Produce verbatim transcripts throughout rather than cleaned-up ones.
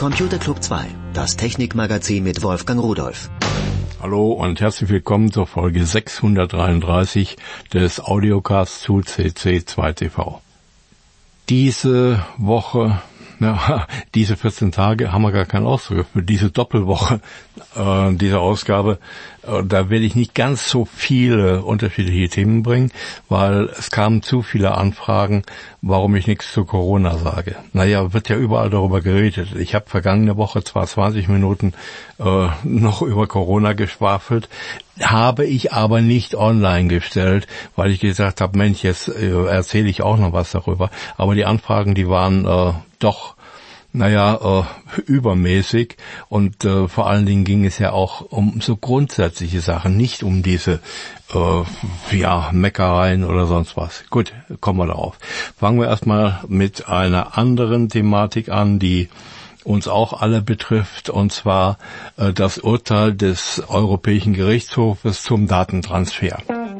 Computer Club zwei, das Technikmagazin mit Wolfgang Rudolph. Hallo und herzlich willkommen zur Folge sechshundertdreiunddreißig des Audiocasts zu C C zwei T V. Diese Woche, ja, diese vierzehn Tage haben wir gar keinen Ausdruck für diese Doppelwoche, äh, diese Ausgabe. Äh, da werde ich nicht ganz so viele unterschiedliche Themen bringen, weil es kamen zu viele Anfragen, warum ich nichts zu Corona sage. Naja, wird ja überall darüber geredet. Ich habe vergangene Woche zwar zwanzig Minuten äh, noch über Corona geschwafelt, habe ich aber nicht online gestellt, weil ich gesagt habe, Mensch, jetzt äh, erzähle ich auch noch was darüber. Aber die Anfragen, die waren äh, doch, naja, äh, übermäßig und äh, vor allen Dingen ging es ja auch um so grundsätzliche Sachen, nicht um diese äh, ja Meckereien oder sonst was. Gut, kommen wir darauf. Fangen wir erstmal mit einer anderen Thematik an, die uns auch alle betrifft, und zwar äh, das Urteil des Europäischen Gerichtshofes zum Datentransfer.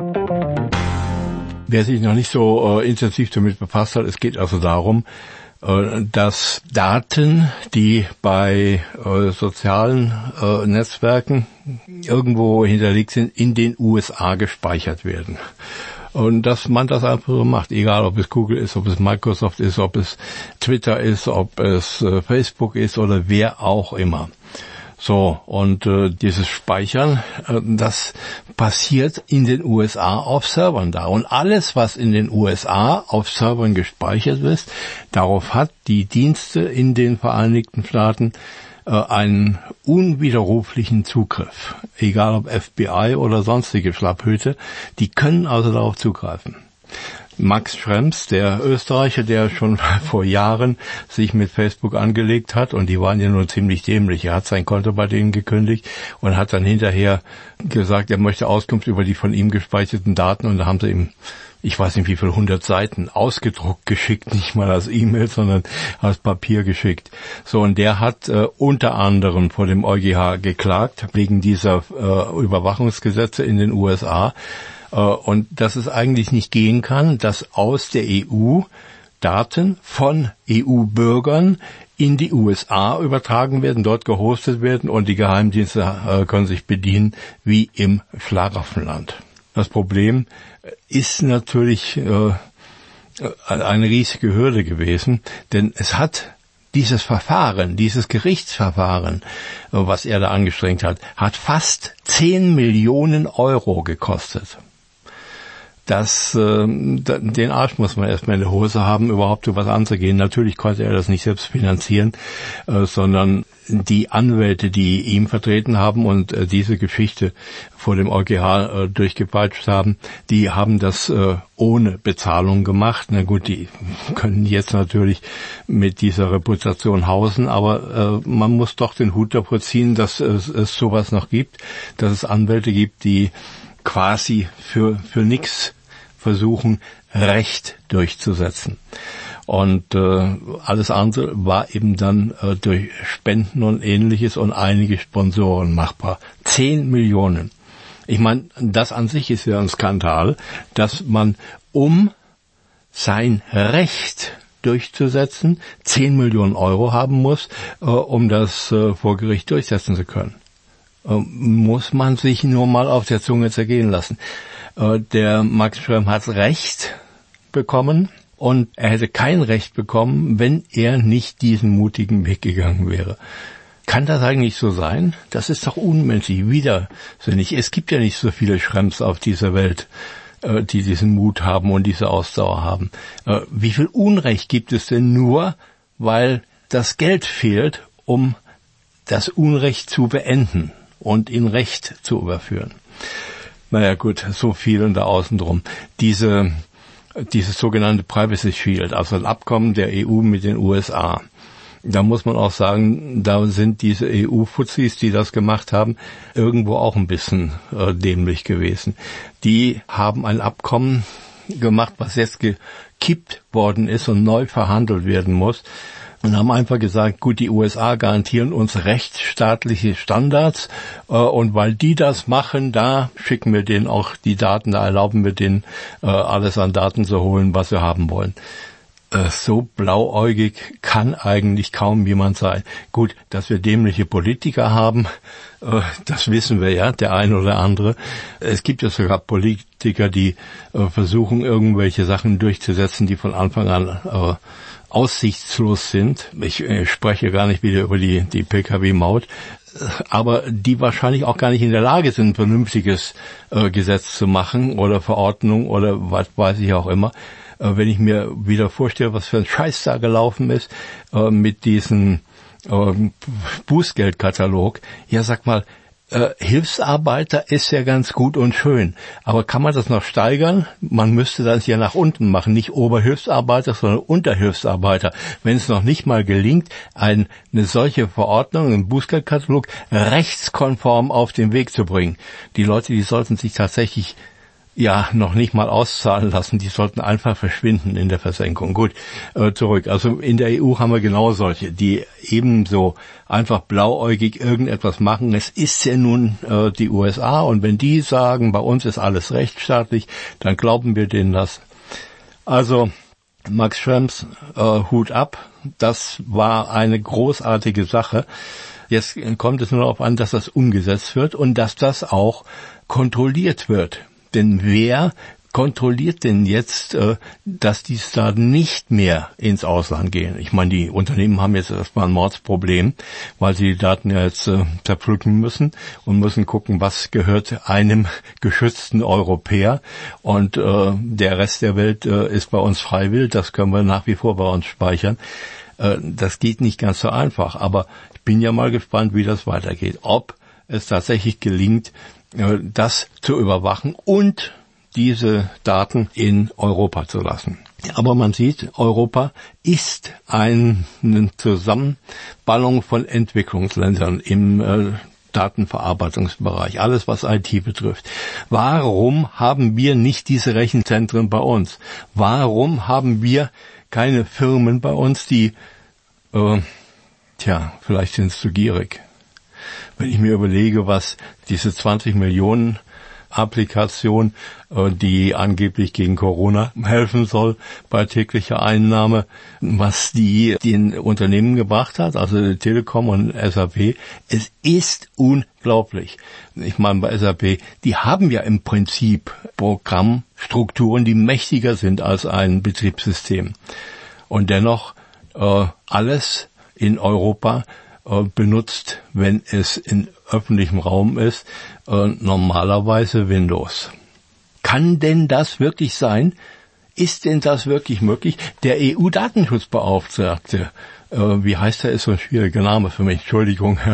Wer sich noch nicht so äh, intensiv damit befasst hat, es geht also darum, äh, dass Daten, die bei äh, sozialen äh, Netzwerken irgendwo hinterlegt sind, in den U S A gespeichert werden. Und dass man das einfach so macht, egal ob es Google ist, ob es Microsoft ist, ob es Twitter ist, ob es äh, Facebook ist oder wer auch immer. So, und äh, dieses Speichern, äh, das passiert in den U S A auf Servern da. Und alles, was in den U S A auf Servern gespeichert wird, darauf hat die Dienste in den Vereinigten Staaten äh, einen unwiderruflichen Zugriff. Egal ob F B I oder sonstige Schlapphüte, die können also darauf zugreifen. Max Schrems, der Österreicher, der schon vor Jahren sich mit Facebook angelegt hat, und die waren ja nur ziemlich dämlich. Er hat sein Konto bei denen gekündigt und hat dann hinterher gesagt, er möchte Auskunft über die von ihm gespeicherten Daten, und da haben sie ihm, ich weiß nicht wie viel, hundert Seiten ausgedruckt geschickt, nicht mal als E-Mail, sondern als Papier geschickt. So, und der hat äh, unter anderem vor dem EuGH geklagt, wegen dieser äh, Überwachungsgesetze in den U S A, und dass es eigentlich nicht gehen kann, dass aus der E U Daten von E U-Bürgern in die U S A übertragen werden, dort gehostet werden, und die Geheimdienste äh, können sich bedienen wie im Schlaraffenland. Das Problem ist natürlich äh, eine riesige Hürde gewesen, denn es hat dieses Verfahren, dieses Gerichtsverfahren, was er da angestrengt hat, hat fast zehn Millionen Euro gekostet. Das, äh, den Arsch muss man erstmal in der Hose haben, überhaupt so was anzugehen. Natürlich konnte er das nicht selbst finanzieren, äh, sondern die Anwälte, die ihn vertreten haben und äh, diese Geschichte vor dem EuGH äh, durchgepeitscht haben, die haben das äh, ohne Bezahlung gemacht. Na gut, die können jetzt natürlich mit dieser Reputation hausen, aber äh, man muss doch den Hut davor ziehen, dass es, es sowas noch gibt, dass es Anwälte gibt, die quasi für für nix versuchen, Recht durchzusetzen. Und äh, alles andere war eben dann äh, durch Spenden und Ähnliches und einige Sponsoren machbar. Zehn Millionen. Ich meine, das an sich ist ja ein Skandal, dass man, um sein Recht durchzusetzen, zehn Millionen Euro haben muss, äh, um das äh, vor Gericht durchsetzen zu können. Muss man sich nur mal auf der Zunge zergehen lassen. Der Max Schrems hat Recht bekommen, und er hätte kein Recht bekommen, wenn er nicht diesen mutigen Weg gegangen wäre. Kann das eigentlich so sein? Das ist doch unmenschlich, widersinnig. Es gibt ja nicht so viele Schrems auf dieser Welt, die diesen Mut haben und diese Ausdauer haben. Wie viel Unrecht gibt es denn nur, weil das Geld fehlt, um das Unrecht zu beenden und in Recht zu überführen? Naja gut, so viel und da außen drum. Diese, dieses sogenannte Privacy Shield, also ein Abkommen der E U mit den U S A. Da muss man auch sagen, da sind diese E U-Fuzis, die das gemacht haben, irgendwo auch ein bisschen äh, dämlich gewesen. Die haben ein Abkommen gemacht, was jetzt gekippt worden ist und neu verhandelt werden muss, und haben einfach gesagt, gut, die U S A garantieren uns rechtsstaatliche Standards, äh, und weil die das machen, da schicken wir denen auch die Daten, da erlauben wir denen äh, alles an Daten zu holen, was wir haben wollen. So blauäugig kann eigentlich kaum jemand sein. Gut, dass wir dämliche Politiker haben, das wissen wir ja, der eine oder andere. Es gibt ja sogar Politiker, die versuchen, irgendwelche Sachen durchzusetzen, die von Anfang an aussichtslos sind. Ich spreche gar nicht wieder über die, die P K W-Maut, aber die wahrscheinlich auch gar nicht in der Lage sind, ein vernünftiges Gesetz zu machen oder Verordnung oder was weiß ich auch immer. Wenn ich mir wieder vorstelle, was für ein Scheiß da gelaufen ist äh, mit diesem äh, Bußgeldkatalog. Ja, sag mal, äh, Hilfsarbeiter ist ja ganz gut und schön, aber kann man das noch steigern? Man müsste das ja nach unten machen, nicht Oberhilfsarbeiter, sondern Unterhilfsarbeiter. Wenn es noch nicht mal gelingt, ein, eine solche Verordnung, einen Bußgeldkatalog rechtskonform auf den Weg zu bringen. Die Leute, die sollten sich tatsächlich ja noch nicht mal auszahlen lassen, die sollten einfach verschwinden in der Versenkung. Gut, äh, zurück. Also in der E U haben wir genau solche, die ebenso einfach blauäugig irgendetwas machen. Es ist ja nun äh, die U S A und wenn die sagen, bei uns ist alles rechtsstaatlich, dann glauben wir denen das. Also Max Schrems, äh, Hut ab, das war eine großartige Sache. Jetzt kommt es nur darauf an, dass das umgesetzt wird und dass das auch kontrolliert wird. Denn wer kontrolliert denn jetzt, äh, dass die Daten nicht mehr ins Ausland gehen? Ich meine, die Unternehmen haben jetzt erstmal ein Mordsproblem, weil sie die Daten ja jetzt äh, zerpflücken müssen und müssen gucken, was gehört einem geschützten Europäer und äh, der Rest der Welt äh, ist bei uns freiwillig, das können wir nach wie vor bei uns speichern. Äh, das geht nicht ganz so einfach, aber ich bin ja mal gespannt, wie das weitergeht, ob es tatsächlich gelingt, das zu überwachen und diese Daten in Europa zu lassen. Aber man sieht, Europa ist eine Zusammenballung von Entwicklungsländern im äh, Datenverarbeitungsbereich, alles was I T betrifft. Warum haben wir nicht diese Rechenzentren bei uns? Warum haben wir keine Firmen bei uns, die, äh, tja, vielleicht sind sie zu gierig. Wenn ich mir überlege, was diese zwanzig Millionen Applikation, die angeblich gegen Corona helfen soll bei täglicher Einnahme, was die den Unternehmen gebracht hat, also die Telekom und S A P, es ist unglaublich. Ich meine, bei S A P, die haben ja im Prinzip Programmstrukturen, die mächtiger sind als ein Betriebssystem. Und dennoch äh, alles in Europa benutzt, wenn es in öffentlichem Raum ist, äh, normalerweise Windows. Kann denn das wirklich sein? Ist denn das wirklich möglich? Der E U-Datenschutzbeauftragte, äh, wie heißt er, ist so ein schwieriger Name für mich, Entschuldigung, Herr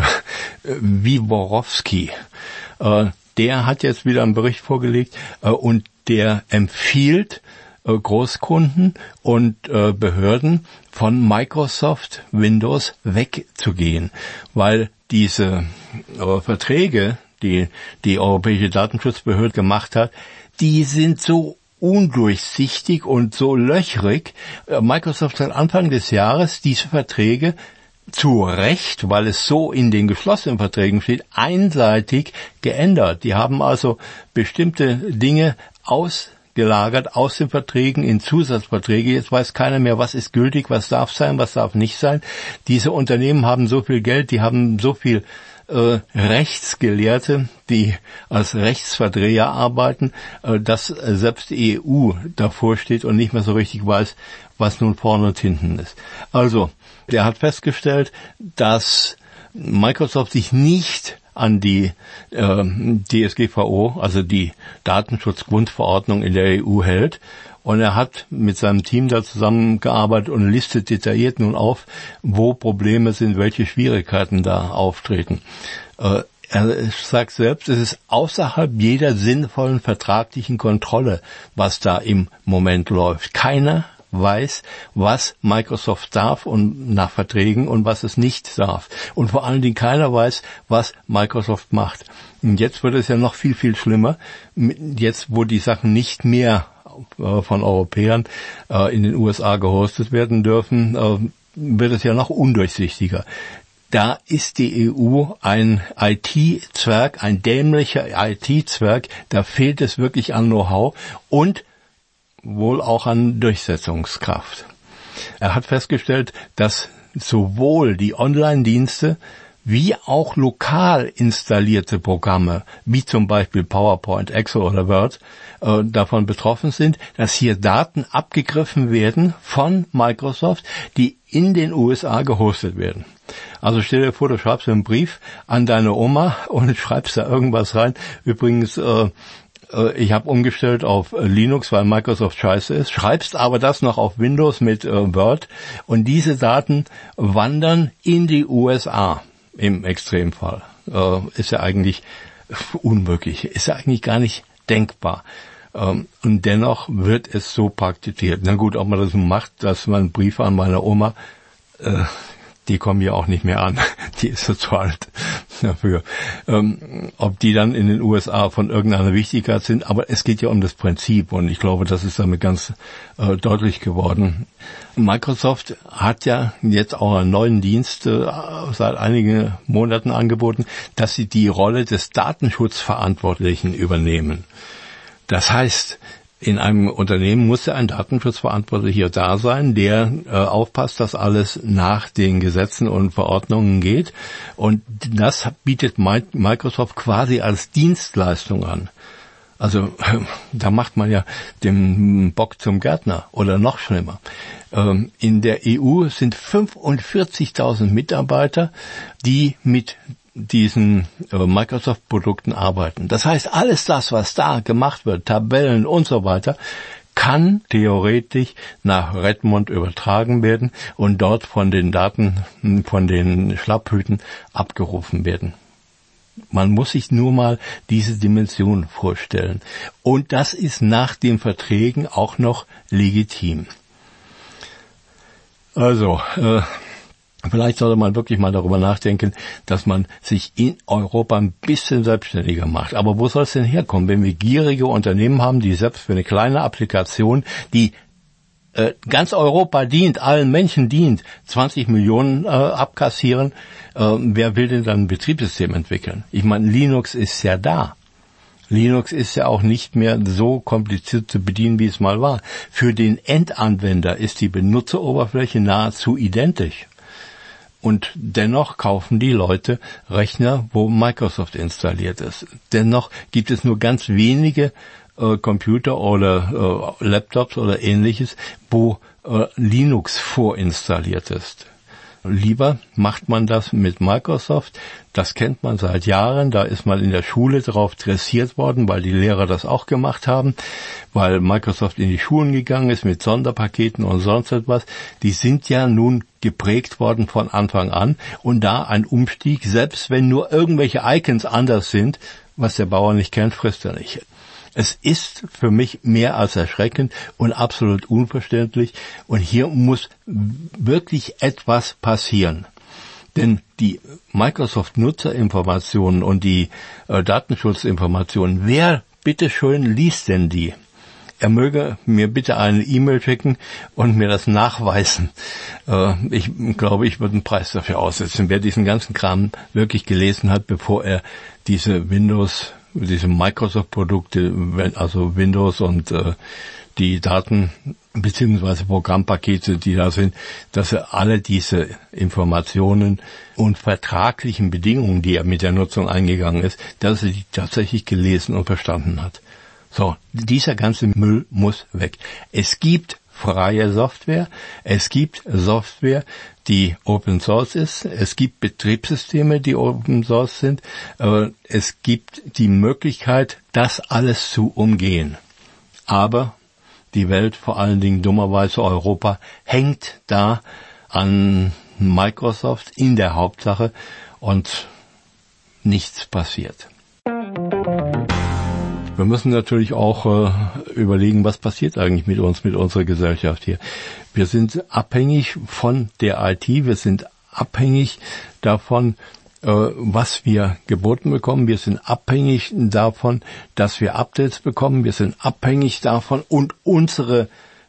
Wiborowski, äh, der hat jetzt wieder einen Bericht vorgelegt äh, und der empfiehlt Großkunden und äh, Behörden von Microsoft Windows wegzugehen, weil diese äh, Verträge, die die Europäische Datenschutzbehörde gemacht hat, die sind so undurchsichtig und so löchrig. Äh, Microsoft hat Anfang des Jahres diese Verträge zu Recht, weil es so in den geschlossenen Verträgen steht, einseitig geändert. Die haben also bestimmte Dinge aus gelagert aus den Verträgen in Zusatzverträge. Jetzt weiß keiner mehr, was ist gültig, was darf sein, was darf nicht sein. Diese Unternehmen haben so viel Geld, die haben so viel äh, Rechtsgelehrte, die als Rechtsverdreher arbeiten, äh, dass äh, selbst die E U davor steht und nicht mehr so richtig weiß, was nun vorne und hinten ist. Also, der hat festgestellt, dass Microsoft sich nicht an die äh, D S G V O, also die Datenschutzgrundverordnung in der E U hält. Und er hat mit seinem Team da zusammengearbeitet und listet detailliert nun auf, wo Probleme sind, welche Schwierigkeiten da auftreten. Äh, er sagt selbst, es ist außerhalb jeder sinnvollen vertraglichen Kontrolle, was da im Moment läuft. Keiner weiß, was Microsoft darf und nach Verträgen und was es nicht darf. Und vor allen Dingen keiner weiß, was Microsoft macht. Und jetzt wird es ja noch viel, viel schlimmer. Jetzt, wo die Sachen nicht mehr äh, von Europäern äh, in den U S A gehostet werden dürfen, äh, wird es ja noch undurchsichtiger. Da ist die E U ein I T-Zwerg, ein dämlicher I T-Zwerg. Da fehlt es wirklich an Know-how und wohl auch an Durchsetzungskraft. Er hat festgestellt, dass sowohl die Online-Dienste wie auch lokal installierte Programme, wie zum Beispiel PowerPoint, Excel oder Word, äh, davon betroffen sind, dass hier Daten abgegriffen werden von Microsoft, die in den U S A gehostet werden. Also stell dir vor, du schreibst einen Brief an deine Oma und schreibst da irgendwas rein. Übrigens, äh, ich habe umgestellt auf Linux, weil Microsoft scheiße ist, schreibst aber das noch auf Windows mit äh, Word und diese Daten wandern in die U S A. Im Extremfall. Äh, ist ja eigentlich unmöglich. Ist ja eigentlich gar nicht denkbar. Ähm, und dennoch wird es so praktiziert. Na gut, ob man das macht, dass man Briefe an meine Oma, äh, die kommen ja auch nicht mehr an. Die ist so zu alt dafür. Ähm, ob die dann in den U S A von irgendeiner Wichtigkeit sind, aber es geht ja um das Prinzip und ich glaube, das ist damit ganz äh, deutlich geworden. Microsoft hat ja jetzt auch einen neuen Dienst äh, seit einigen Monaten angeboten, dass sie die Rolle des Datenschutzverantwortlichen übernehmen. Das heißt, in einem Unternehmen muss ja ein Datenschutzverantwortlicher da sein, der äh, aufpasst, dass alles nach den Gesetzen und Verordnungen geht. Und das bietet Microsoft quasi als Dienstleistung an. Also da macht man ja den Bock zum Gärtner oder noch schlimmer. Ähm, in der E U sind fünfundvierzigtausend Mitarbeiter, die mit diesen äh, Microsoft-Produkten arbeiten. Das heißt, alles das, was da gemacht wird, Tabellen und so weiter, kann theoretisch nach Redmond übertragen werden und dort von den Daten, von den Schlapphüten abgerufen werden. Man muss sich nur mal diese Dimension vorstellen. Und das ist nach den Verträgen auch noch legitim. Also, äh, vielleicht sollte man wirklich mal darüber nachdenken, dass man sich in Europa ein bisschen selbstständiger macht. Aber wo soll es denn herkommen, wenn wir gierige Unternehmen haben, die selbst für eine kleine Applikation, die äh, ganz Europa dient, allen Menschen dient, zwanzig Millionen äh, abkassieren? Äh, wer will denn dann ein Betriebssystem entwickeln? Ich meine, Linux ist ja da. Linux ist ja auch nicht mehr so kompliziert zu bedienen, wie es mal war. Für den Endanwender ist die Benutzeroberfläche nahezu identisch. Und dennoch kaufen die Leute Rechner, wo Microsoft installiert ist. Dennoch gibt es nur ganz wenige äh, Computer oder äh, Laptops oder ähnliches, wo äh, Linux vorinstalliert ist. Lieber macht man das mit Microsoft. Das kennt man seit Jahren. Da ist man in der Schule darauf dressiert worden, weil die Lehrer das auch gemacht haben, weil Microsoft in die Schulen gegangen ist mit Sonderpaketen und sonst etwas. Die sind ja nun geprägt worden von Anfang an. Und da ein Umstieg, selbst wenn nur irgendwelche Icons anders sind, was der Bauer nicht kennt, frisst er nicht. Es ist für mich mehr als erschreckend und absolut unverständlich. Und hier muss wirklich etwas passieren. Denn die Microsoft-Nutzerinformationen und die äh, Datenschutzinformationen, wer bitteschön liest denn die? Er möge mir bitte eine E-Mail schicken und mir das nachweisen. Äh, ich glaube, ich würde einen Preis dafür aussetzen, wer diesen ganzen Kram wirklich gelesen hat, bevor er diese Windows diese Microsoft-Produkte, also Windows und äh, die Daten beziehungsweise Programmpakete, die da sind, dass er alle diese Informationen und vertraglichen Bedingungen, die er mit der Nutzung eingegangen ist, dass er die tatsächlich gelesen und verstanden hat. So, dieser ganze Müll muss weg. Es gibt freie Software, es gibt Software, die Open Source ist, es gibt Betriebssysteme, die Open Source sind, äh, es gibt die Möglichkeit, das alles zu umgehen. Aber die Welt, vor allen Dingen dummerweise Europa, hängt da an Microsoft in der Hauptsache und nichts passiert. Wir müssen natürlich auch äh, überlegen, was passiert eigentlich mit uns, mit unserer Gesellschaft hier. Wir sind abhängig von der I T, wir sind abhängig davon, äh, was wir geboten bekommen, wir sind abhängig davon, dass wir Updates bekommen, wir sind abhängig davon und unsere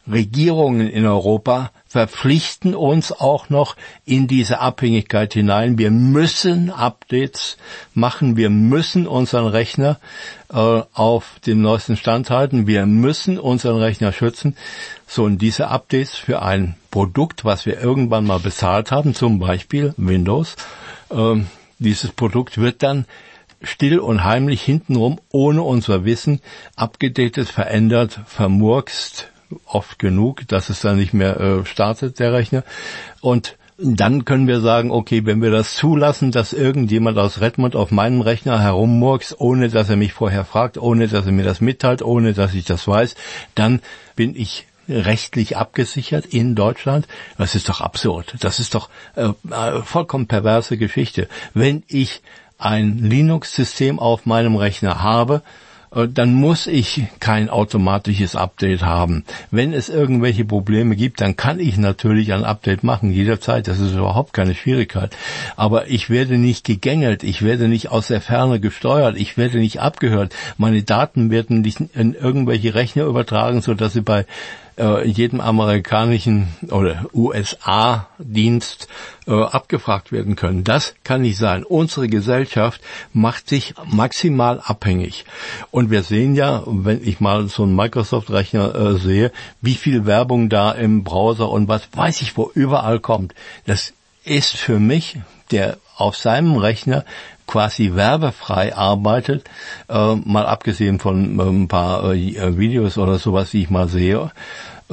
Regierungen in Europa verpflichten uns auch noch in diese Abhängigkeit hinein. Wir müssen Updates machen, wir müssen unseren Rechner äh, auf dem neuesten Stand halten, wir müssen unseren Rechner schützen. So, und diese Updates für ein Produkt, was wir irgendwann mal bezahlt haben, zum Beispiel Windows, äh, dieses Produkt wird dann still und heimlich hintenrum, ohne unser Wissen, abgedatet, verändert, vermurkst, oft genug, dass es dann nicht mehr äh, startet, der Rechner. Und dann können wir sagen, okay, wenn wir das zulassen, dass irgendjemand aus Redmond auf meinem Rechner herummurkst, ohne dass er mich vorher fragt, ohne dass er mir das mitteilt, ohne dass ich das weiß, dann bin ich rechtlich abgesichert in Deutschland. Das ist doch absurd. Das ist doch äh, vollkommen perverse Geschichte. Wenn ich ein Linux-System auf meinem Rechner habe, dann muss ich kein automatisches Update haben. Wenn es irgendwelche Probleme gibt, dann kann ich natürlich ein Update machen, jederzeit. Das ist überhaupt keine Schwierigkeit. Aber ich werde nicht gegängelt, ich werde nicht aus der Ferne gesteuert, ich werde nicht abgehört. Meine Daten werden nicht in irgendwelche Rechner übertragen, sodass sie bei äh, jedem amerikanischen oder U S A-Dienst äh, abgefragt werden können. Das kann nicht sein. Unsere Gesellschaft macht sich maximal abhängig. Und wir sehen ja, wenn ich mal so einen Microsoft-Rechner äh, sehe, wie viel Werbung da im Browser und was weiß ich wo überall kommt. Das ist für mich, der auf seinem Rechner quasi werbefrei arbeitet, äh, mal abgesehen von äh, ein paar äh, Videos oder sowas, die ich mal sehe, äh,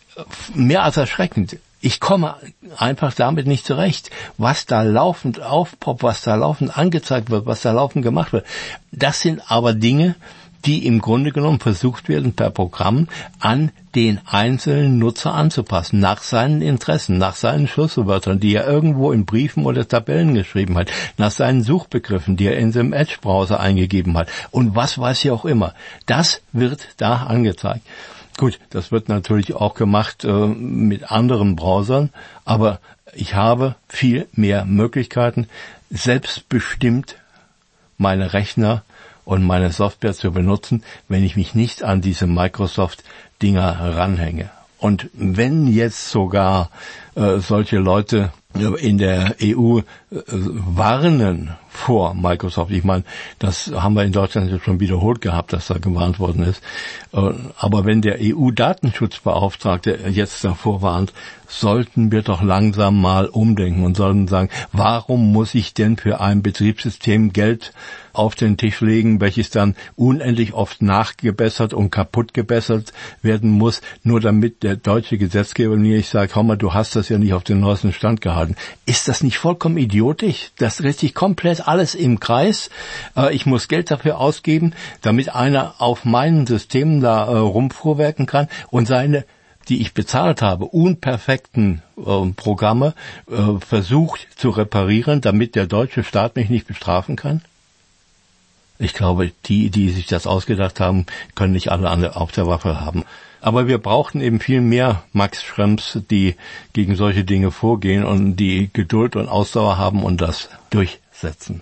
mehr als erschreckend. Ich komme einfach damit nicht zurecht, was da laufend aufpoppt, was da laufend angezeigt wird, was da laufend gemacht wird. Das sind aber Dinge, die im Grunde genommen versucht werden, per Programm an den einzelnen Nutzer anzupassen, nach seinen Interessen, nach seinen Schlüsselwörtern, die er irgendwo in Briefen oder Tabellen geschrieben hat, nach seinen Suchbegriffen, die er in seinem Edge-Browser eingegeben hat und was weiß ich auch immer. Das wird da angezeigt. Gut, das wird natürlich auch gemacht äh, mit anderen Browsern, aber ich habe viel mehr Möglichkeiten, selbstbestimmt meine Rechner und meine Software zu benutzen, wenn ich mich nicht an diese Microsoft-Dinger ranhänge. Und wenn jetzt sogar äh, solche Leute in der E U äh, warnen vor Microsoft, ich meine, das haben wir in Deutschland jetzt schon wiederholt gehabt, dass da gewarnt worden ist, äh, aber wenn der E U-Datenschutzbeauftragte jetzt davor warnt, sollten wir doch langsam mal umdenken und sollten sagen, warum muss ich denn für ein Betriebssystem Geld auf den Tisch legen, welches dann unendlich oft nachgebessert und kaputt gebessert werden muss, nur damit der deutsche Gesetzgeber mir nicht sagt, komm mal, du hast das ja nicht auf den neuesten Stand gehalten. Ist das nicht vollkommen idiotisch? Das dreht sich komplett alles im Kreis. Ich muss Geld dafür ausgeben, damit einer auf meinen Systemen da rumfuhrwerken kann und seine, die ich bezahlt habe, unperfekten äh, Programme äh, versucht zu reparieren, damit der deutsche Staat mich nicht bestrafen kann? Ich glaube, die, die sich das ausgedacht haben, können nicht alle auf der Waffe haben. Aber wir brauchten eben viel mehr Max Schrems, die gegen solche Dinge vorgehen und die Geduld und Ausdauer haben und das durchsetzen.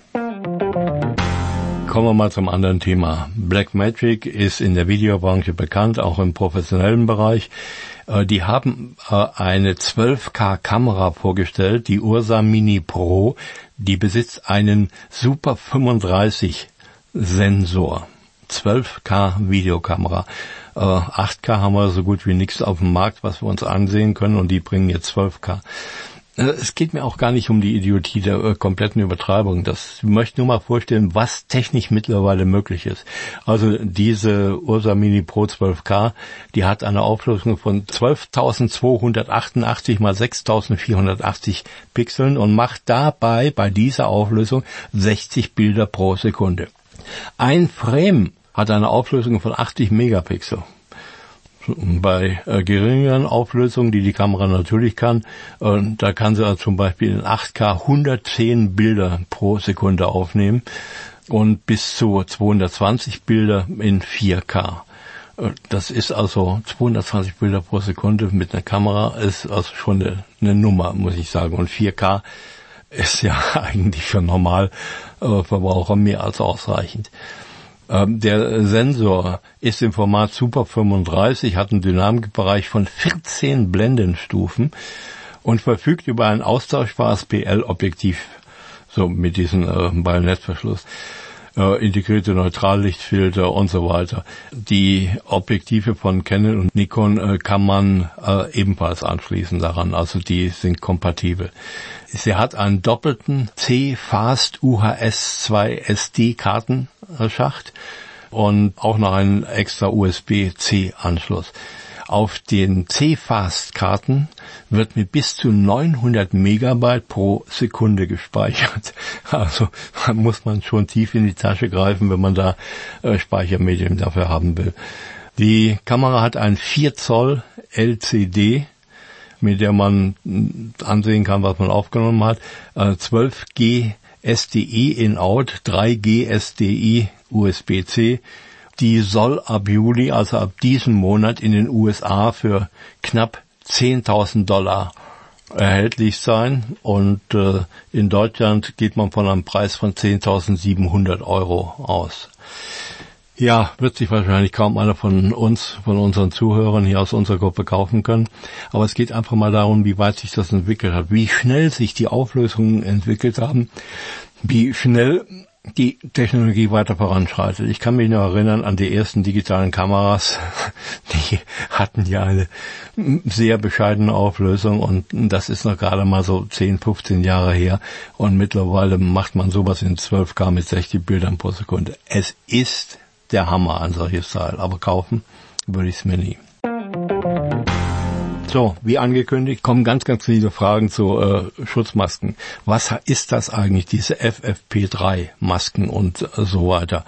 Kommen wir mal zum anderen Thema. Blackmagic ist in der Videobranche bekannt, auch im professionellen Bereich. Die haben eine zwölf K Kamera vorgestellt, die Ursa Mini Pro. Die besitzt einen Super fünfunddreißig Sensor. zwölf K Videokamera. acht K haben wir so gut wie nichts auf dem Markt, was wir uns ansehen können, und die bringen jetzt zwölf K. Es geht mir auch gar nicht um die Idiotie der äh, kompletten Übertreibung. Das ich möchte nur mal vorstellen, was technisch mittlerweile möglich ist. Also diese Ursa Mini Pro zwölf K, die hat eine Auflösung von zwölftausendzweihundertachtundachtzig mal sechstausendvierhundertachtzig Pixeln und macht dabei bei dieser Auflösung sechzig Bilder pro Sekunde. Ein Frame hat eine Auflösung von achtzig Megapixel. Bei äh, geringeren Auflösungen, die die Kamera natürlich kann, äh, da kann sie also zum Beispiel in acht K hundertzehn Bilder pro Sekunde aufnehmen und bis zu zweihundertzwanzig Bilder in vier K. Äh, das ist also zweihundertzwanzig Bilder pro Sekunde mit einer Kamera, ist also schon eine, eine Nummer, muss ich sagen. Und vier K ist ja eigentlich für Normalverbraucher mehr als ausreichend. Ähm, der Sensor ist im Format Super fünfunddreißig, hat einen Dynamikbereich von vierzehn Blendenstufen und verfügt über ein austauschbares P L-Objektiv, so mit diesem äh, Bajonettverschluss. Äh, integrierte Neutrallichtfilter und so weiter. Die Objektive von Canon und Nikon äh, kann man äh, ebenfalls anschließen daran, also die sind kompatibel. Sie hat einen doppelten C-Fast U H S zwei S D-Kartenschacht und auch noch einen extra U S B C Anschluss. Auf den C-Fast-Karten wird mit bis zu neunhundert Megabyte pro Sekunde gespeichert. Also muss man schon tief in die Tasche greifen, wenn man da äh, Speichermedium dafür haben will. Die Kamera hat ein vier Zoll L C D, mit der man ansehen kann, was man aufgenommen hat. Äh, zwölf G S D I In-Out, drei G S D I U S B C. Die soll ab Juli, also ab diesem Monat, in den U S A für knapp zehntausend Dollar erhältlich sein. Und äh, in Deutschland geht man von einem Preis von zehntausendsiebenhundert Euro aus. Ja, wird sich wahrscheinlich kaum einer von uns, von unseren Zuhörern hier aus unserer Gruppe kaufen können. Aber es geht einfach mal darum, wie weit sich das entwickelt hat, wie schnell sich die Auflösungen entwickelt haben, wie schnell die Technologie weiter voranschreitet. Ich kann mich noch erinnern an die ersten digitalen Kameras. Die hatten ja eine sehr bescheidene Auflösung und das ist noch gerade mal so zehn, fünfzehn Jahre her und mittlerweile macht man sowas in zwölf K mit sechzig Bildern pro Sekunde. Es ist der Hammer, ein solches Teil, aber kaufen würde ich es mir nie. So, wie angekündigt, kommen ganz, ganz viele Fragen zu äh, Schutzmasken. Was ist das eigentlich, diese F F P drei Masken und äh, so weiter?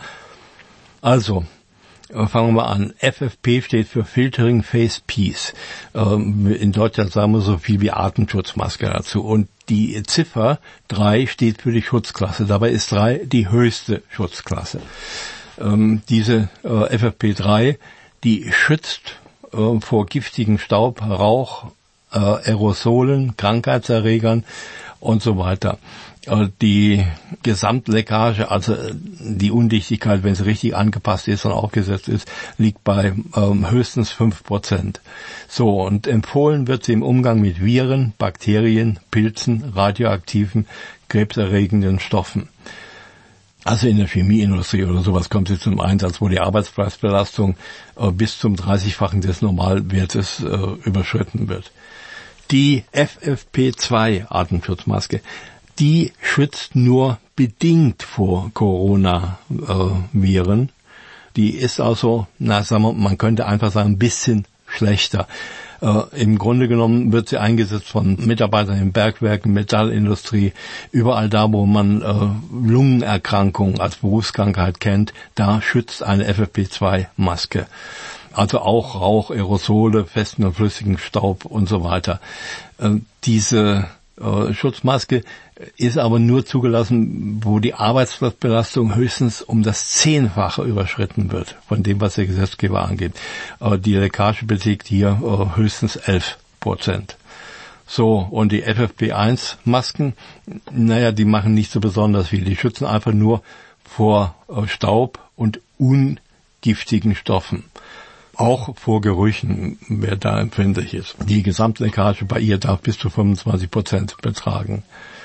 Also, äh, fangen wir mal an. F F P steht für Filtering Face Piece. Ähm, in Deutschland sagen wir so viel wie Atemschutzmaske dazu. Und die Ziffer drei steht für die Schutzklasse. Dabei ist drei die höchste Schutzklasse. Ähm, diese äh, F F P drei, die schützt vor giftigen Staub, Rauch, äh, Aerosolen, Krankheitserregern und so weiter. Äh, die Gesamtleckage, also die Undichtigkeit, wenn sie richtig angepasst ist und aufgesetzt ist, liegt bei ähm, höchstens fünf Prozent. So, und empfohlen wird sie im Umgang mit Viren, Bakterien, Pilzen, radioaktiven, krebserregenden Stoffen. Also in der Chemieindustrie oder sowas kommt sie zum Einsatz, wo die Arbeitsplatzbelastung äh, bis zum dreißigfachen des Normalwertes äh, überschritten wird. Die F F P zwei Atemschutzmaske, die schützt nur bedingt vor Corona-Viren. Äh, die ist also, na sagen wir, man könnte einfach sagen, ein bisschen schlechter. Äh, Im Grunde genommen wird sie eingesetzt von Mitarbeitern in Bergwerken, Metallindustrie, überall da, wo man äh, Lungenerkrankungen als Berufskrankheit kennt, da schützt eine F F P zwei Maske. Also auch Rauch, Aerosole, festen und flüssigen Staub und so weiter. Äh, diese äh, Schutzmaske ist aber nur zugelassen, wo die Arbeitsplatzbelastung höchstens um das Zehnfache überschritten wird, von dem, was der Gesetzgeber angeht. Äh, die Leckage beträgt hier äh, höchstens elf Prozent. So, und die F F P eins Masken, naja, die machen nicht so besonders viel. Die schützen einfach nur vor äh, Staub und ungiftigen Stoffen. Auch vor Gerüchen, wer da empfindlich ist. Die Gesamtleckage bei ihr darf bis zu fünfundzwanzig Prozent betragen.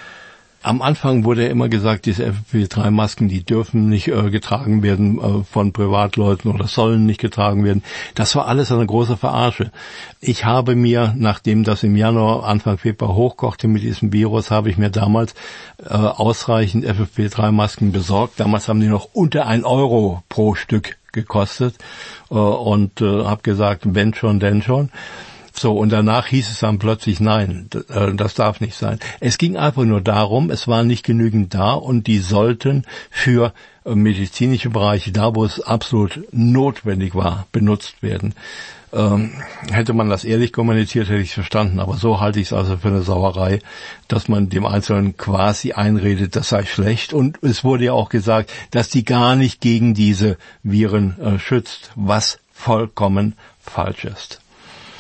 Am Anfang wurde ja immer gesagt, diese F F P drei Masken, die dürfen nicht äh, getragen werden äh, von Privatleuten oder sollen nicht getragen werden. Das war alles eine große Verarsche. Ich habe mir, nachdem das im Januar, Anfang Februar hochkochte mit diesem Virus, habe ich mir damals äh, ausreichend F F P drei Masken besorgt. Damals haben die noch unter ein Euro pro Stück gekostet äh, und äh, habe gesagt, wenn schon, denn schon. So, und danach hieß es dann plötzlich, nein, das darf nicht sein. Es ging einfach nur darum, es war nicht genügend da und die sollten für medizinische Bereiche, da wo es absolut notwendig war, benutzt werden. Ähm, hätte man das ehrlich kommuniziert, hätte ich es verstanden, aber so halte ich es also für eine Sauerei, dass man dem Einzelnen quasi einredet, das sei schlecht. Und es wurde ja auch gesagt, dass die gar nicht gegen diese Viren äh, schützt, was vollkommen falsch ist.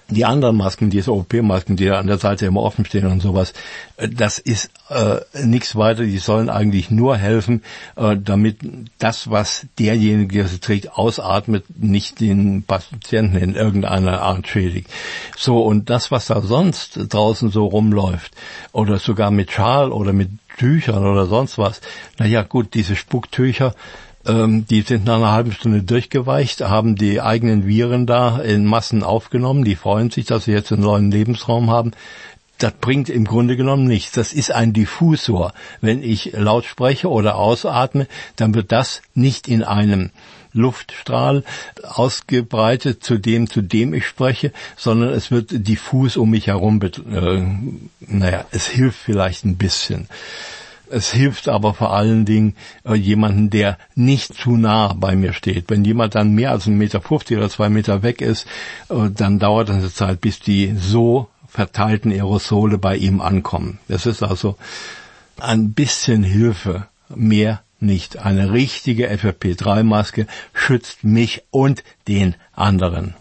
Die anderen Masken, diese O P-Masken, die da an der Seite immer offen stehen und sowas, das ist äh, nichts weiter. Die sollen eigentlich nur helfen, äh, damit das, was derjenige, der sie trägt, ausatmet, nicht den Patienten in irgendeiner Art schädigt. So, und das, was da sonst draußen so rumläuft, oder sogar mit Schal oder mit Tüchern oder sonst was, na ja, gut, diese Spucktücher, die sind nach einer halben Stunde durchgeweicht, haben die eigenen Viren da in Massen aufgenommen. Die freuen sich, dass sie jetzt einen neuen Lebensraum haben. Das bringt im Grunde genommen nichts. Das ist ein Diffusor. Wenn ich laut spreche oder ausatme, dann wird das nicht in einem Luftstrahl ausgebreitet zu dem, zu dem ich spreche, sondern es wird diffus um mich herum. Äh, naja, es hilft vielleicht ein bisschen. Es hilft aber vor allen Dingen äh, jemanden, der nicht zu nah bei mir steht. Wenn jemand dann mehr als ein Meter fünfzig oder zwei Meter weg ist, äh, dann dauert es eine Zeit, bis die so verteilten Aerosole bei ihm ankommen. Das ist also ein bisschen Hilfe, mehr nicht. Eine richtige F F P drei Maske schützt mich und den anderen.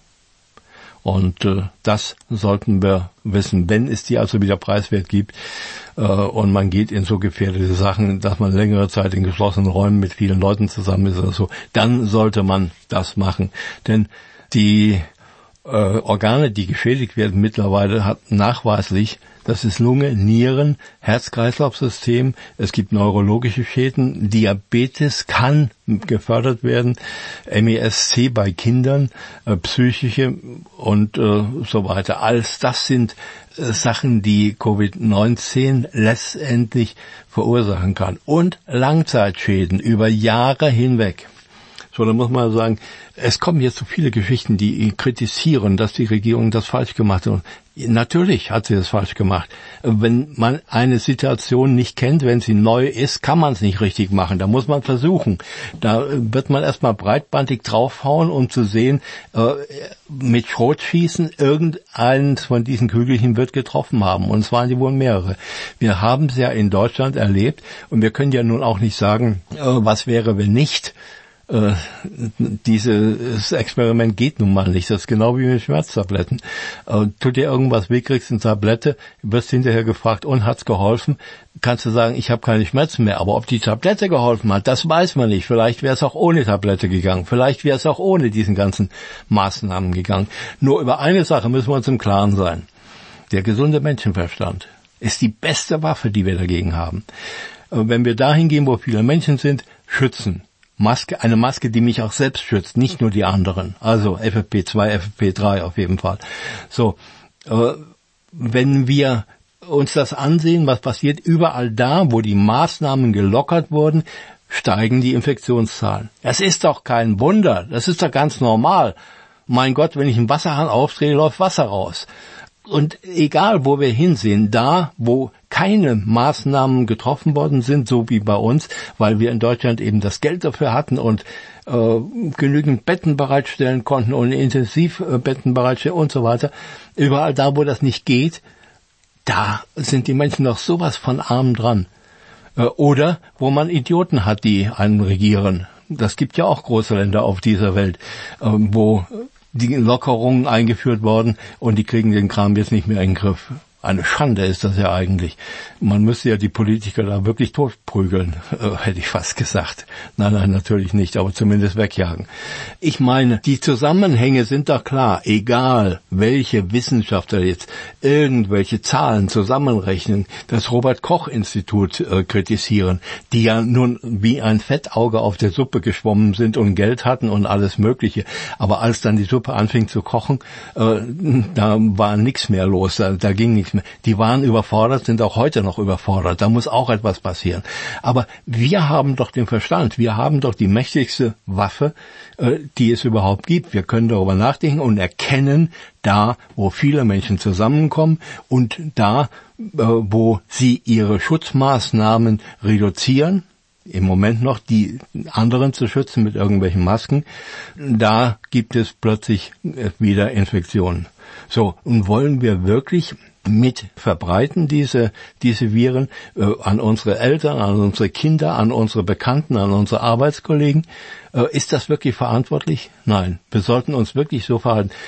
Und äh, das sollten wir wissen, wenn es die also wieder preiswert gibt äh, und man geht in so gefährdete Sachen, dass man längere Zeit in geschlossenen Räumen mit vielen Leuten zusammen ist oder so, dann sollte man das machen. Denn die äh, Organe, die geschädigt werden mittlerweile, hat nachweislich, das ist Lunge, Nieren, Herz-Kreislauf-System, es gibt neurologische Schäden, Diabetes kann gefördert werden, M E S C bei Kindern, äh, psychische und äh, so weiter. Alles das sind äh, Sachen, die Covid neunzehn letztendlich verursachen kann. Und Langzeitschäden über Jahre hinweg. So, da muss man sagen, es kommen jetzt so viele Geschichten, die kritisieren, dass die Regierung das falsch gemacht hat. Natürlich hat sie das falsch gemacht. Wenn man eine Situation nicht kennt, wenn sie neu ist, kann man es nicht richtig machen. Da muss man versuchen. Da wird man erstmal breitbandig draufhauen, um zu sehen, äh, mit Schrotschießen, irgendeins von diesen Kügelchen wird getroffen haben. Und es waren ja wohl mehrere. Wir haben es ja in Deutschland erlebt und wir können ja nun auch nicht sagen, äh, was wäre, wenn nicht. Äh, dieses Experiment geht nun mal nicht. Das ist genau wie mit Schmerztabletten. Äh, tut dir irgendwas weh, kriegst eine Tablette, wirst hinterher gefragt, und hat's geholfen? Kannst du sagen, ich habe keine Schmerzen mehr. Aber ob die Tablette geholfen hat, das weiß man nicht. Vielleicht wäre es auch ohne Tablette gegangen. Vielleicht wäre es auch ohne diesen ganzen Maßnahmen gegangen. Nur über eine Sache müssen wir uns im Klaren sein. Der gesunde Menschenverstand ist die beste Waffe, die wir dagegen haben. Äh, wenn wir dahin gehen, wo viele Menschen sind, schützen. Maske, eine Maske, die mich auch selbst schützt, nicht nur die anderen. Also F F P zwei, F F P drei auf jeden Fall. So, äh, wenn wir uns das ansehen, was passiert, überall da, wo die Maßnahmen gelockert wurden, steigen die Infektionszahlen. Es ist doch kein Wunder, das ist doch ganz normal. Mein Gott, wenn ich einen Wasserhahn aufdrehe, läuft Wasser raus. Und egal, wo wir hinsehen, da, wo keine Maßnahmen getroffen worden sind, so wie bei uns, weil wir in Deutschland eben das Geld dafür hatten und äh, genügend Betten bereitstellen konnten und Intensivbetten bereitstellen und so weiter, überall da, wo das nicht geht, da sind die Menschen noch sowas von arm dran. Äh, oder wo man Idioten hat, die einen regieren. Das gibt ja auch große Länder auf dieser Welt, äh, wo die Lockerungen eingeführt worden und die kriegen den Kram jetzt nicht mehr in den Griff. Eine Schande ist das ja eigentlich. Man müsste ja die Politiker da wirklich totprügeln, äh, hätte ich fast gesagt. Nein, nein, natürlich nicht, aber zumindest wegjagen. Ich meine, die Zusammenhänge sind doch klar, egal welche Wissenschaftler jetzt irgendwelche Zahlen zusammenrechnen, das Robert-Koch-Institut äh, kritisieren, die ja nun wie ein Fettauge auf der Suppe geschwommen sind und Geld hatten und alles Mögliche. Aber als dann die Suppe anfing zu kochen, äh, da war nichts mehr los, da, da ging nichts mehr. Die waren überfordert, sind auch heute noch überfordert. Da muss auch etwas passieren. Aber wir haben doch den Verstand. Wir haben doch die mächtigste Waffe, äh, die es überhaupt gibt. Wir können darüber nachdenken und erkennen, da, wo viele Menschen zusammenkommen und da, äh, wo sie ihre Schutzmaßnahmen reduzieren, im Moment noch die anderen zu schützen mit irgendwelchen Masken, da gibt es plötzlich wieder Infektionen. So, und wollen wir wirklich mit verbreiten diese diese Viren äh, an unsere Eltern, an unsere Kinder, an unsere Bekannten, an unsere Arbeitskollegen? Äh, ist das wirklich verantwortlich? Nein, wir sollten uns wirklich so verhalten.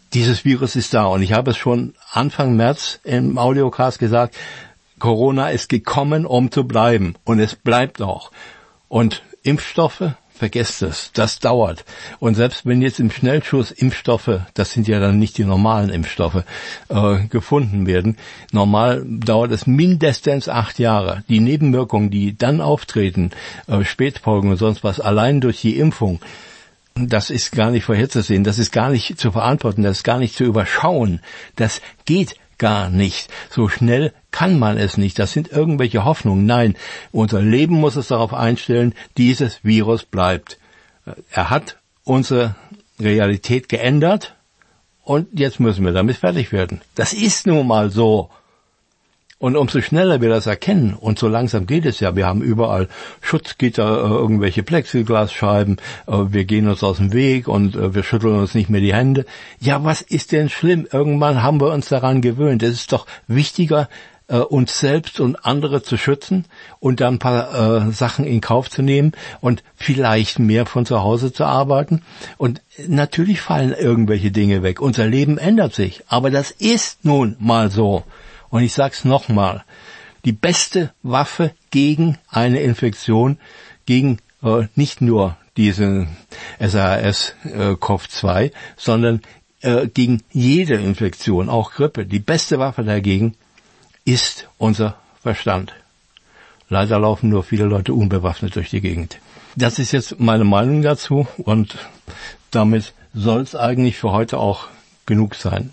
Dieses Virus ist da und ich habe es schon Anfang März im Audiocast gesagt, Corona ist gekommen, um zu bleiben und es bleibt auch. Und Impfstoffe, vergesst es, das dauert. Und selbst wenn jetzt im Schnellschuss Impfstoffe, das sind ja dann nicht die normalen Impfstoffe, äh, gefunden werden, normal dauert es mindestens acht Jahre. Die Nebenwirkungen, die dann auftreten, äh, Spätfolgen und sonst was, allein durch die Impfung, das ist gar nicht vorherzusehen, das ist gar nicht zu verantworten, das ist gar nicht zu überschauen. Das geht gar nicht. So schnell kann man es nicht. Das sind irgendwelche Hoffnungen. Nein, unser Leben muss es darauf einstellen, dieses Virus bleibt. Er hat unsere Realität geändert und jetzt müssen wir damit fertig werden. Das ist nun mal so. Und umso schneller wir das erkennen, und so langsam geht es ja, wir haben überall Schutzgitter, äh, irgendwelche Plexiglasscheiben, äh, wir gehen uns aus dem Weg und äh, wir schütteln uns nicht mehr die Hände. Ja, was ist denn schlimm? Irgendwann haben wir uns daran gewöhnt. Es ist doch wichtiger, äh, uns selbst und andere zu schützen und dann ein paar äh, Sachen in Kauf zu nehmen und vielleicht mehr von zu Hause zu arbeiten. Und natürlich fallen irgendwelche Dinge weg. Unser Leben ändert sich, aber das ist nun mal so. Und ich sag's nochmal, die beste Waffe gegen eine Infektion, gegen äh, nicht nur diesen S A R S-C o V zwei, sondern äh, gegen jede Infektion, auch Grippe, die beste Waffe dagegen ist unser Verstand. Leider laufen nur viele Leute unbewaffnet durch die Gegend. Das ist jetzt meine Meinung dazu und damit soll's eigentlich für heute auch genug sein.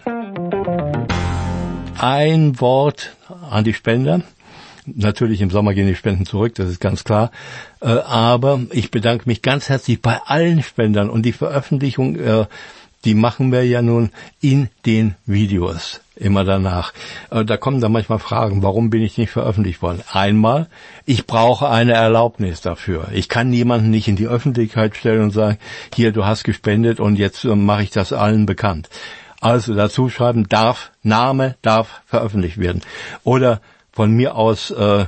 Ein Wort an die Spender. Natürlich im Sommer gehen die Spenden zurück, das ist ganz klar. Äh, aber ich bedanke mich ganz herzlich bei allen Spendern und die Veröffentlichung, äh, die machen wir ja nun in den Videos immer danach. Äh, da kommen dann manchmal Fragen, warum bin ich nicht veröffentlicht worden? Einmal, ich brauche eine Erlaubnis dafür. Ich kann niemanden nicht in die Öffentlichkeit stellen und sagen, hier, du hast gespendet und jetzt äh, mache ich das allen bekannt. Also dazu schreiben, darf, Name darf veröffentlicht werden. Oder von mir aus äh,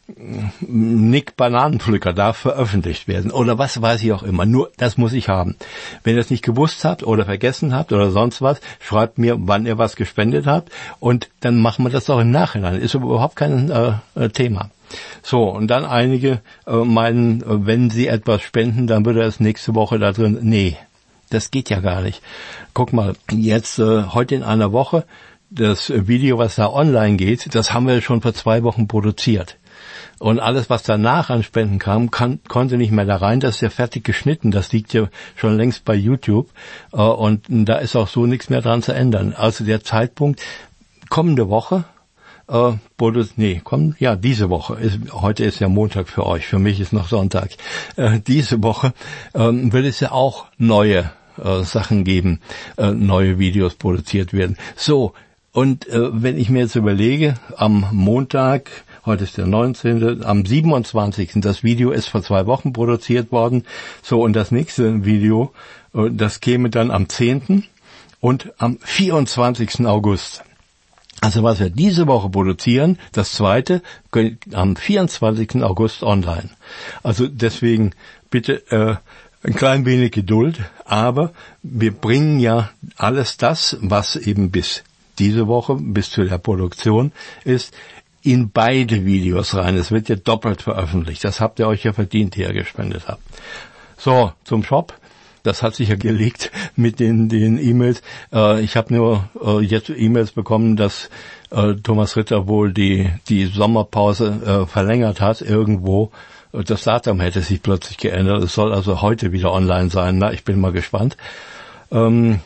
Nick Bananenpflücker darf veröffentlicht werden. Oder was weiß ich auch immer. Nur, das muss ich haben. Wenn ihr es nicht gewusst habt oder vergessen habt oder sonst was, schreibt mir, wann ihr was gespendet habt. Und dann machen wir das auch im Nachhinein. Ist überhaupt kein äh, Thema. So, und dann einige äh, meinen, wenn sie etwas spenden, dann würde es nächste Woche da drin. Nee. Das geht ja gar nicht. Guck mal, jetzt äh, heute in einer Woche, das Video, was da online geht, das haben wir schon vor zwei Wochen produziert. Und alles, was danach an Spenden kam, kann, konnte nicht mehr da rein. Das ist ja fertig geschnitten. Das liegt ja schon längst bei YouTube. Äh, und da ist auch so nichts mehr dran zu ändern. Also der Zeitpunkt, kommende Woche, äh, nee, komm, ja, diese Woche, ist, heute ist ja Montag für euch, für mich ist noch Sonntag. Äh, diese Woche ähm, wird es ja auch neue äh, Sachen geben, äh, neue Videos produziert werden. So, und äh, wenn ich mir jetzt überlege, am Montag, heute ist der neunzehnte, am siebenundzwanzigsten das Video ist vor zwei Wochen produziert worden. So, und das nächste Video, äh, das käme dann am zehnten und am vierundzwanzigsten August. Also was wir diese Woche produzieren, das zweite, am vierundzwanzigsten August online. Also deswegen bitte äh, ein klein wenig Geduld, aber wir bringen ja alles das, was eben bis diese Woche, bis zu der Produktion ist, in beide Videos rein. Es wird ja doppelt veröffentlicht. Das habt ihr euch ja verdient, die ihr gespendet habt. So, zum Shop. Das hat sich ja gelegt mit den den E-Mails. Äh, ich habe nur äh, jetzt E-Mails bekommen, dass äh, Thomas Ritter wohl die die Sommerpause äh, verlängert hat irgendwo. Das Datum hätte sich plötzlich geändert. Es soll also heute wieder online sein. Na, ich bin mal gespannt. Ähm,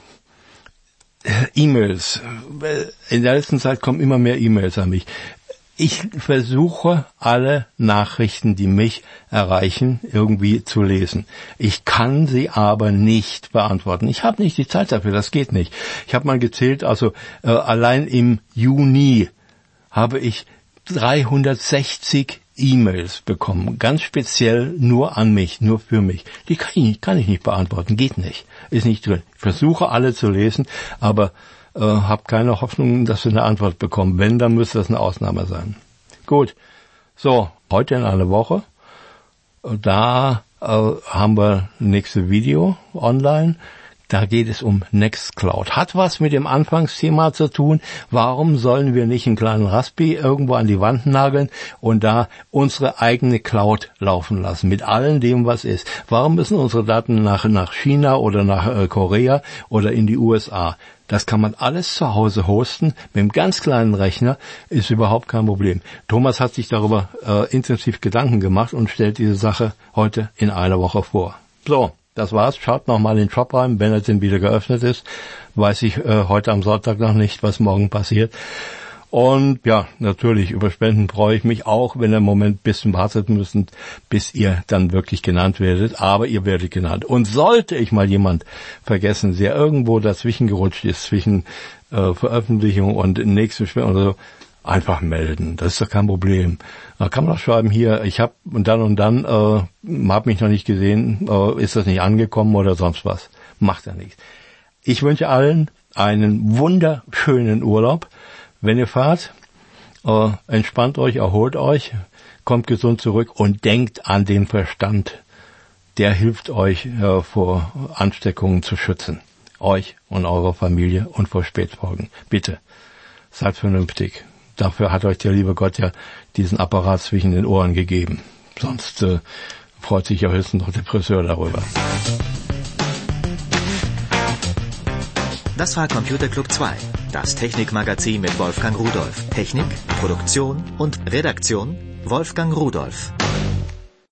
E-Mails. In der letzten Zeit kommen immer mehr E-Mails an mich. Ich versuche, alle Nachrichten, die mich erreichen, irgendwie zu lesen. Ich kann sie aber nicht beantworten. Ich habe nicht die Zeit dafür, das geht nicht. Ich habe mal gezählt, also äh, allein im Juni habe ich dreihundertsechzig E-Mails bekommen, ganz speziell nur an mich, nur für mich. Die kann ich nicht, kann ich nicht beantworten, geht nicht, ist nicht drin. Ich versuche, alle zu lesen, aber äh, habe keine Hoffnung, dass wir eine Antwort bekommen. Wenn, dann müsste das eine Ausnahme sein. Gut, so, heute in einer Woche, da äh, haben wir nächste Video online. Da geht es um Nextcloud. Hat was mit dem Anfangsthema zu tun. Warum sollen wir nicht einen kleinen Raspi irgendwo an die Wand nageln und da unsere eigene Cloud laufen lassen, mit allem dem, was ist? Warum müssen unsere Daten nach, nach China oder nach äh, Korea oder in die U S A? Das kann man alles zu Hause hosten. Mit einem ganz kleinen Rechner ist überhaupt kein Problem. Thomas hat sich darüber äh, intensiv Gedanken gemacht und stellt diese Sache heute in einer Woche vor. So, das war's. Schaut noch mal in den Shop rein, wenn er denn wieder geöffnet ist. Weiß ich äh, heute am Sonntag noch nicht, was morgen passiert. Und ja, natürlich, über Spenden freue ich mich auch, wenn ihr im Moment ein bisschen wartet müssen, bis ihr dann wirklich genannt werdet. Aber ihr werdet genannt. Und sollte ich mal jemand vergessen, der irgendwo dazwischen gerutscht ist, zwischen äh, Veröffentlichung und nächsten Spenden oder so, einfach melden. Das ist doch kein Problem. Da kann man doch schreiben, hier, ich habe und dann und dann, äh, habe mich noch nicht gesehen, äh, ist das nicht angekommen oder sonst was. Macht ja nichts. Ich wünsche allen einen wunderschönen Urlaub. Wenn ihr fahrt, äh, entspannt euch, erholt euch, kommt gesund zurück und denkt an den Verstand. Der hilft euch, äh, vor Ansteckungen zu schützen. Euch und eurer Familie und vor Spätfolgen. Bitte, seid vernünftig. Dafür hat euch der liebe Gott ja diesen Apparat zwischen den Ohren gegeben. Sonst äh, freut sich ja höchstens noch der Friseur darüber. Das war Computer Club zwei, das Technikmagazin mit Wolfgang Rudolph. Technik, Produktion und Redaktion Wolfgang Rudolph.